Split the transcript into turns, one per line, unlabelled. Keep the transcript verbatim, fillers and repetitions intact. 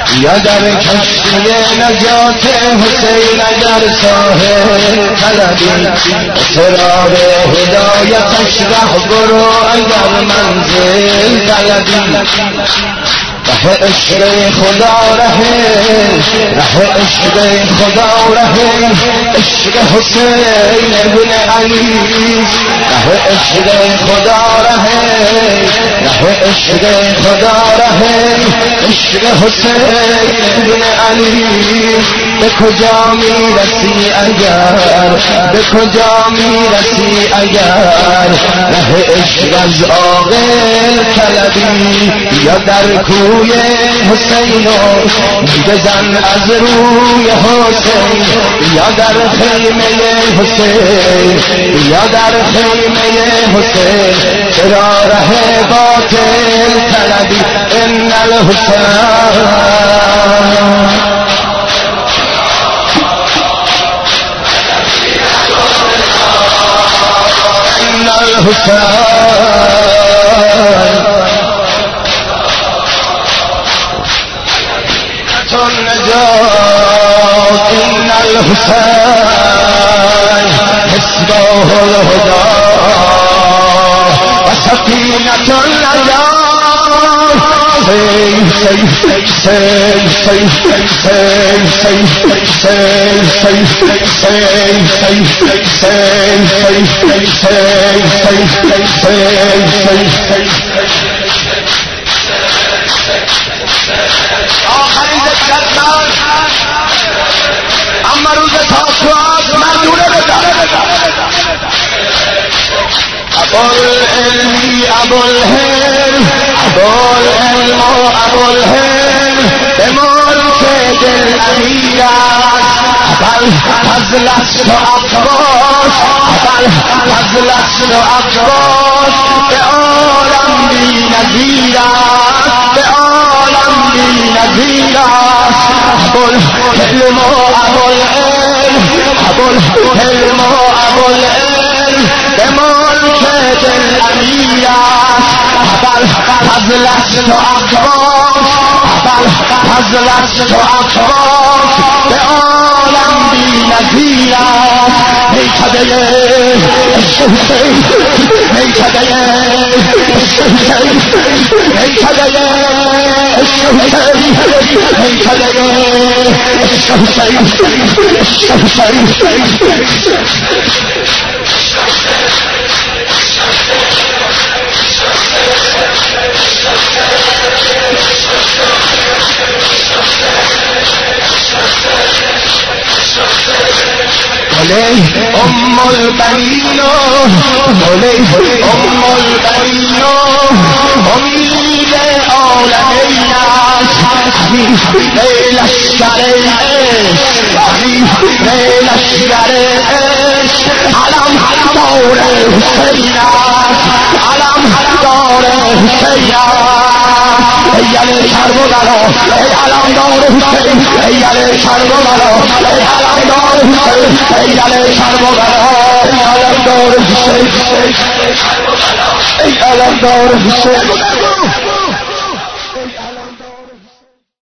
یا در کشتی نجات حسین اگر ساحل طلبی اضطراب هدایتش ره برو اگر منزل طلبی ره عشق خدا ره ره عشق خدا ره عشق حسین ابن علی ره عشق خدا ره ره عشق خدا ره عشق حسین ابن علی به کجا میرسی اگر به کجا میرسی اگر ره عشق از عاقل طلبی یا در کوی حسین بزن از روی حسین یا در خیمه حسین یا در خیمه حسین چرا ره باطل طلبی ان الحسین ان الحسین النجاة إن الحسين حسبه الهدى وسكينة النجاة سيف سيف سيف سيف سيف سيف سيف سيف سيف سيف سيف سيف اما روز تاسوعات مردونه بزن ابوالعلمی ابوالهرم ابوالعلم و ابوالهرم به ملک دل امیر است اول فضل است و عباس اول فضل است و عباس به عالم بی نظیر است به عالم بی نظیر است ابوالحلم و ابوالعلم ابوالحلم و ابوالعلم به ملک دل امیر است اول فضل است و عباس اول فضل است و عباس به عالم بی نظیر است میکده حسین میکده حسین میکده حسین میکده عليه أم البنين عليه أم البنين أمید عالمین است حریف لشکر عشق حریف لشکر عشق علم دار حسین است علم دار حسین است ایل کربلا ای علم دار حسین ایل کربلا ای علم دار حسین ایل کربلا ای علم دار حسین ای علم دار حسین